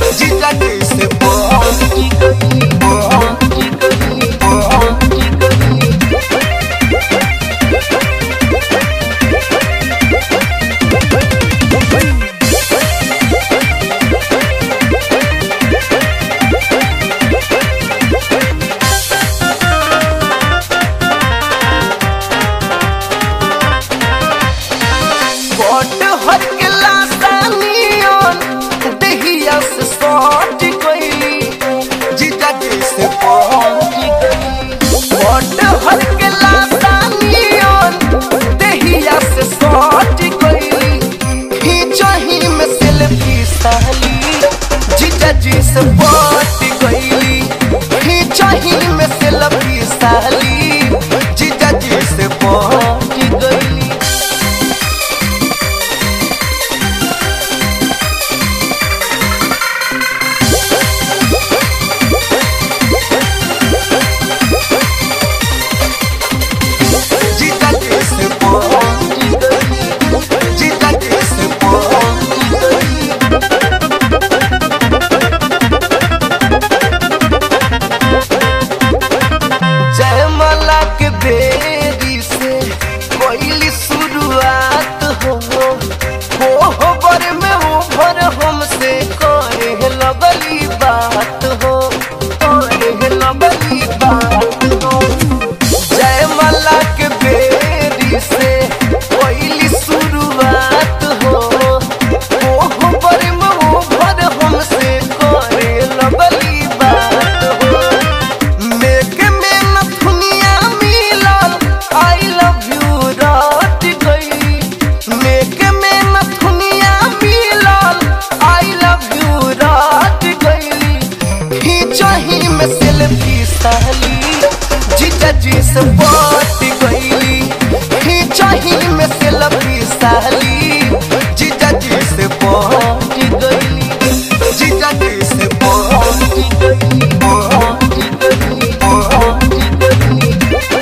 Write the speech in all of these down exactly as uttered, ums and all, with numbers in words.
जीजा जी से पहुंची गई पहुंची गई पहुंची गई। कोट हर के लासानियन दहिया से सट गई जीजा जी से पहुंची गई। कोट हर के लासानियन दहिया से सट गई खींचही में सेल्फी साली जीजा जी से पट गई। खींचही में सेल्फी साली जीजा जी से पहुंची गई। जयमाला के बेरी से कोई शुरुआत हो हो बर में उभर हमसे करे लगली बात हो करे लगली बात हो। जयमाला के बेरी से कोई शुरुआत हो हो बर में उभर हमसे करे लगली बात हो। मेके सेल्फी साली जीजा जी से पट गई। खींचही में सेल्फी साली जीजा जी से पट गई। जीजा जी से पट गई पट गई पट गई।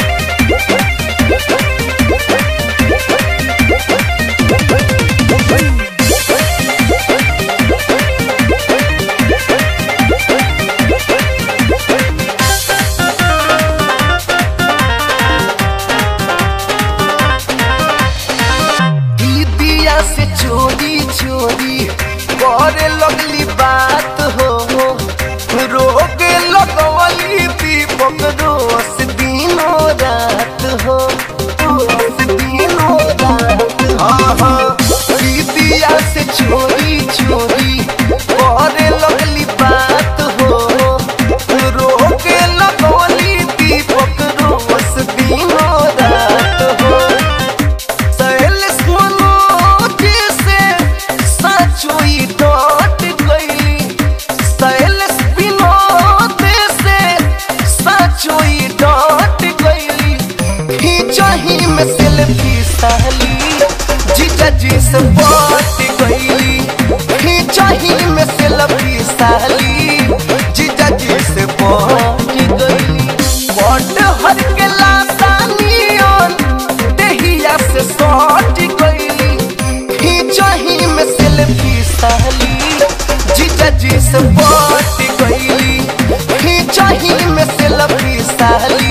से चोरी चोरी करे लगली बात हो रोके लगवली दीपक रोस दिनों रात हो रोस दिनों रात। हाँ हाँ दीदिया से चोरी चोरी करे लगली बात हो रोके लगवली दीपक रोस दिनों रात हो। चोई डॉट गई सैलस विनोद से सचोई डॉट गई। खींचही में सेल्फी साली जीजा जी से पट गई। खींचही में सेल्फी साली जीजा जी से पट गई। पट हर के लासानियन दहिया से सट गई। खींचही में सेल्फी साली जीजा जी से पट गई। खींचही में सेल्फी साली